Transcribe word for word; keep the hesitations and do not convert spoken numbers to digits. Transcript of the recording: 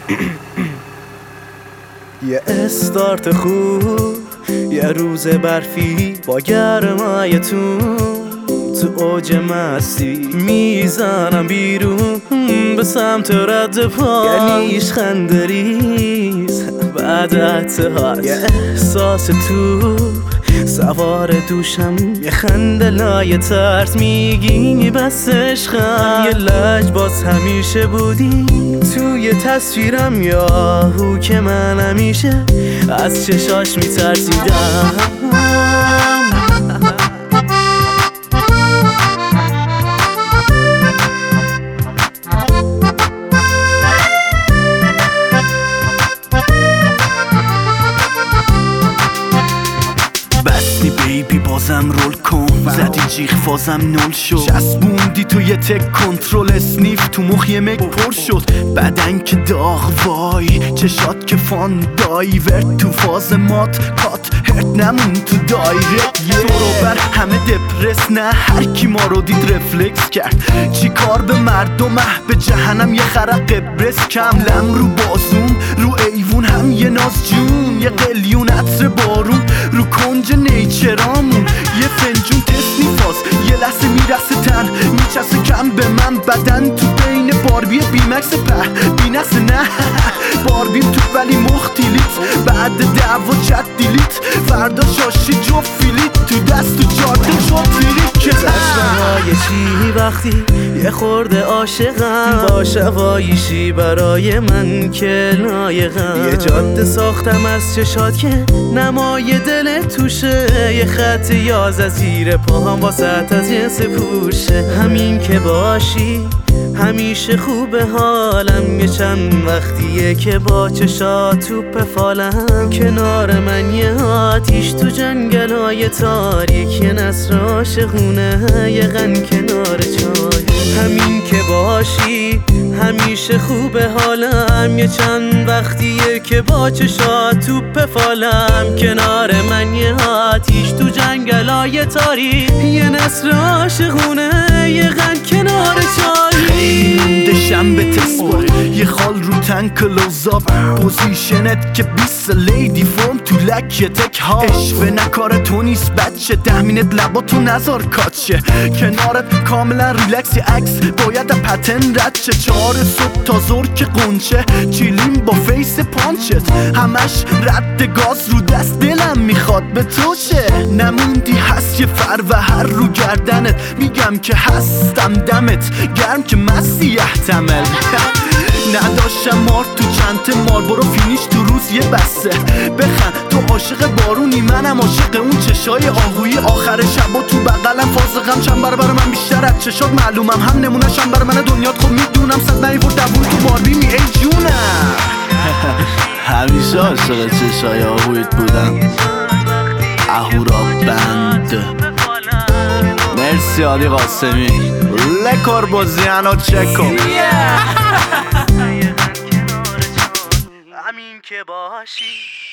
یه استارت خوب، یه روز برفی با گرمای تو تو اوج مستی میزنم بیرون به سمت رد پا، یعنی خندریز بعد اتحاد، یه احساس تو سوار دوشم، یه خنده لای ترس میگی بس عشقم، یه لج باز همیشه بودی توی تصویرم، یاهو که من همیشه از چشاش میترسیدم. بیبی بازم رول کن، زدی جیغ فازم نول شد، چسبوندی تو یه تک کنترل اسنیف تو مخ یه مک پر شد، بدن که داغ وای چشات که فان دایورت تو فاز مات کات هرت نمون تو دایرکت، یه دورو بر همه دپرس، نه هر کی ما رو دید رفلکس کرد، چی کار به مردمه به جهنم یه خرق قبرس، کملم رو بازوم رو ایوون هم یه ناز جون، یه قلیون عطر بارون رو کنج نیچرامون، یه فنجون تست میفاز یه لحظه میرسه تن میچسه کم به من، بدن تو بین باربی بیمکس په بینقص، نه باربیم تو ولی مختیلیت، بعد دعوا چت دیلیت، فردا شاشی جو فیلیت تو دست تو جاده جو فیلیت، که دستمای چی وقتی یه خورده عاشقم با شوایشی برای من که لایقم، یه جاده ساختم از چشات که نمای دل توشه، یه خط یاز از زیر پاهم واسط از یه سپوشه، همین که باشی همیشه خوبه حالم، یه چند وقتیه که با چشات توپ فالم، کنار من یه آتیش تو جنگلای تاریک، یه نسر عاشقونه یه غن کنار چای، همین که باشی همیشه خوبه حالم، یه چند وقتیه که با چشات توپ فالم، کنار من یه آتیش تو جنگلای تاریک، یه نسر عاشقونه یه غن کنار چای، دشم به تسبار یه خال رو تن کلوزاپ، پوزیشنت که بیست لیدی فرم تو لک تک ها، اشوه نکار تو نیست بچه، دهمینت لبا تو نزار کاچه، کنارت کاملا ریلکس، یه عکس باید پتن رد شه، چهار صبح تا زور که قنچه چیلیم با فیس پانچت، همش رد گاز رو دست دلم میخواد به تو شه، نموندی هست یه فر و هر رو گردنت، میگم که هستم دمت گرم که مستی احتمل نداشتم مار تو چنت مار، برو فینیش تو روز یه بسته بخن، تو عاشق بارونی منم عاشق اون چشای آهویی آخر شب و تو بغلم فازقم، چند برابر من بیشتر از چشات معلومم، هم نمونهشم بر من دنیات خب میدونم، صد نیورد دوون تو باربی می ای جونم همیشه عاشق چشای آهویت بودم، اهورا بند. مرسی علی قاسمی، لکار بازیانا چکو همین که باشی